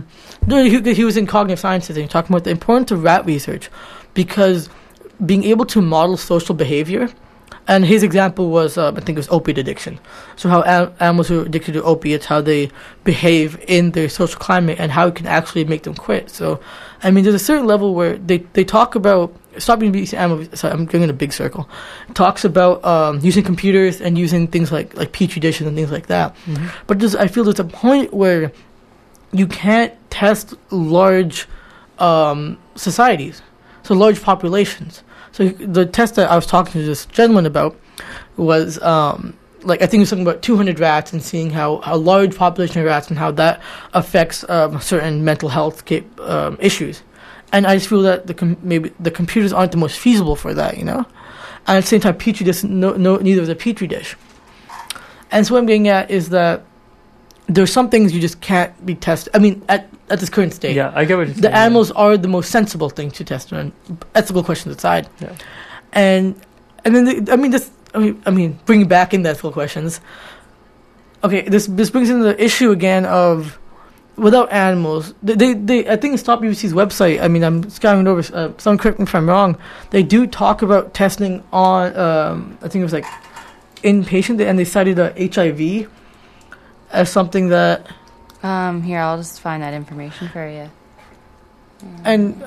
he was in cognitive sciences, and he was talking about the importance of rat research because being able to model social behavior. And his example was, I think it was opiate addiction. So how animals who are addicted to opiates, how they behave in their social climate and how it can actually make them quit. So, there's a certain level where they talk about, Stop UBC Animal, sorry, I'm going in a big circle, talks about using computers and using things like Petri dishes and things like that. Mm-hmm. But I feel there's a point where you can't test large societies, so large populations. So the test that I was talking to this gentleman about was, I think it was something about 200 rats and seeing how large population of rats and how that affects certain mental health issues. And I just feel that maybe the computers aren't the most feasible for that, And at the same time, Petri dish, neither is a Petri dish. And so what I'm getting at is that there's some things you just can't be tested. At this current state. Yeah, I get what you're saying. The animals are the most sensible thing to test on, ethical questions aside. Yeah. And then, bringing back in the ethical questions, okay, this brings in the issue again of, without animals, they I think Stop UBC's website, I'm scanning over, someone correct me if I'm wrong, they do talk about testing on, I think it was inpatient, and they cited HIV as something that... Here, I'll just find that information for you. And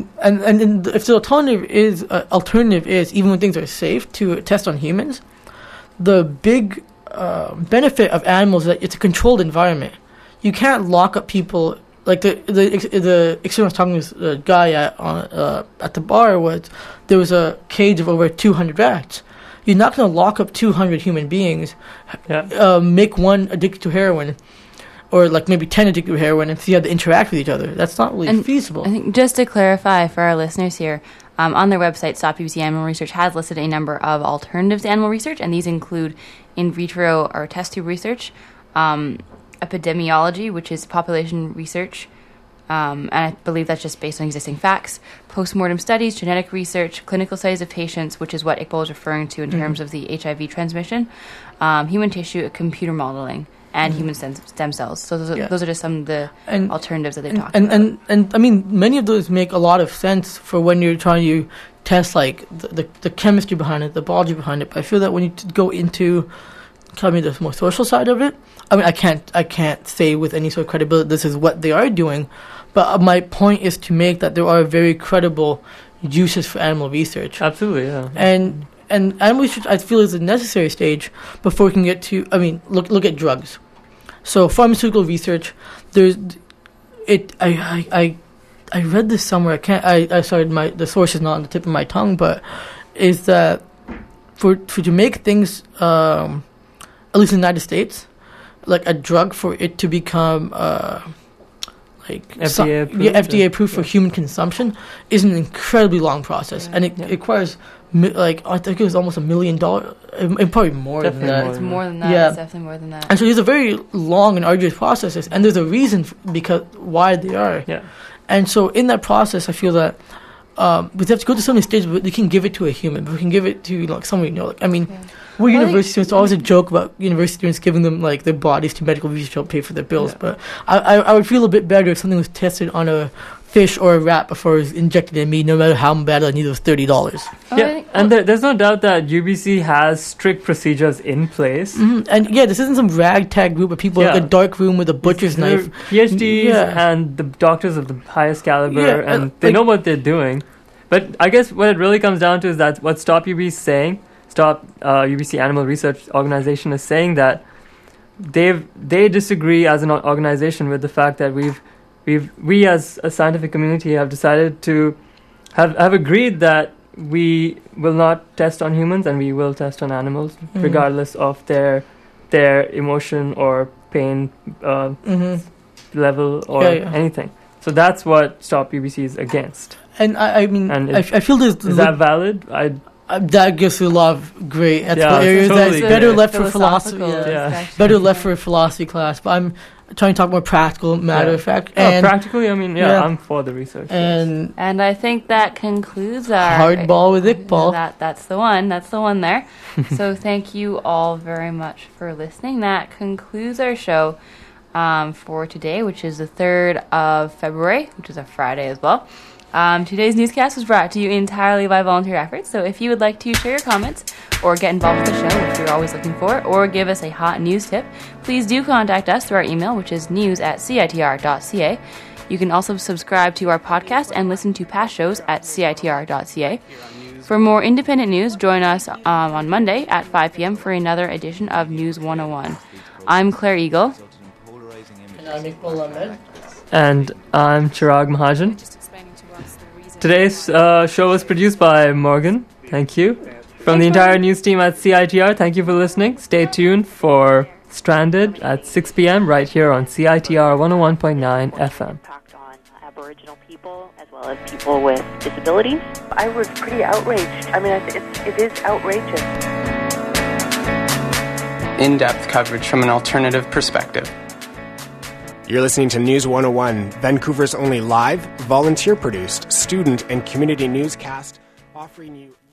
if the alternative is even when things are safe to test on humans, the big benefit of animals is that it's a controlled environment. You can't lock up people like the experience I was talking to this guy at the bar there was a cage of over 200 rats. You're not going to lock up 200 human beings, make one addicted to heroin, or maybe 10 addicted to heroin and see how they interact with each other. That's not really feasible. I think just to clarify for our listeners here, on their website, Stop UBC Animal Research has listed a number of alternatives to animal research, and these include in vitro or test tube research, epidemiology, which is population research, and I believe that's just based on existing facts, postmortem studies, genetic research, clinical studies of patients, which is what Iqbal was referring to in terms of the HIV transmission, human tissue, computer modeling, and human stem cells. So those are just some of the alternatives that they talked about. And many of those make a lot of sense for when you're trying to test the chemistry behind it, the biology behind it. But I feel that when you go into the more social side of it, I can't say with any sort of credibility this is what they are doing, but my point is to make that there are very credible uses for animal research. Absolutely, yeah. And animal research, I feel, is a necessary stage before we can get to, look at drugs. So pharmaceutical research, I read this somewhere, the source is not on the tip of my tongue, but is that to make things, at least in the United States, like a drug for it to become FDA approved for human consumption is an incredibly long process, and it requires I think it was almost $1 million, and probably more than that. It's more than that. Yeah. It's definitely more than that. And so these are very long and arduous processes, and there's a reason why they are. Yeah. And so in that process, I feel that we have to go to so many stages, but we can give it to a human, but we can give it to someone we know. We're university students. It's always a joke about university students giving them their bodies to medical research to help pay for their bills. Yeah. But I would feel a bit better if something was tested on a fish or a rat before it was injected in me, no matter how bad I need. It was $30. And there's no doubt that UBC has strict procedures in place. Mm-hmm. And this isn't some ragtag group of people in a dark room with a butcher's knife. PhDs and the doctors of the highest caliber, and they know what they're doing. But I guess what it really comes down to is that what Stop UBC is saying, Stop UBC Animal Research Organization is saying that they disagree as an organization with the fact that we as a scientific community have decided to have agreed that we will not test on humans and we will test on animals, regardless of their emotion or pain level or anything. So that's what Stop UBC is against. And I mean, I feel there's... Is that valid? That gives you a lot of great ethical areas. That's better left for philosophy. Better left for a philosophy class. But I'm trying to talk more practical, matter of fact. And practically, I mean, I'm for the research. And I think that concludes our Hardball with Iqbal. That's the one. That's the one there. So thank you all very much for listening. That concludes our show for today, which is the 3rd of February, which is a Friday as well. Today's newscast was brought to you entirely by volunteer efforts, so if you would like to share your comments or get involved with the show, which we're always looking for, or give us a hot news tip, please do contact us through our email, which is news@citr.ca. You can also subscribe to our podcast and listen to past shows at citr.ca. For more independent news, join us on Monday at 5 p.m. for another edition of News 101. I'm Claire Eagle. And I'm Iqbal Ahmed. And I'm Chirag Mahajan. Today's show was produced by Morgan. Thank you. From the entire news team at CITR, thank you for listening. Stay tuned for Stranded at 6 p.m. right here on CITR 101.9 FM. Aboriginal people as well as people with disabilities. I was pretty outraged. I mean, it is outrageous. In-depth coverage from an alternative perspective. You're listening to News 101, Vancouver's only live, volunteer-produced, student and community newscast, offering you...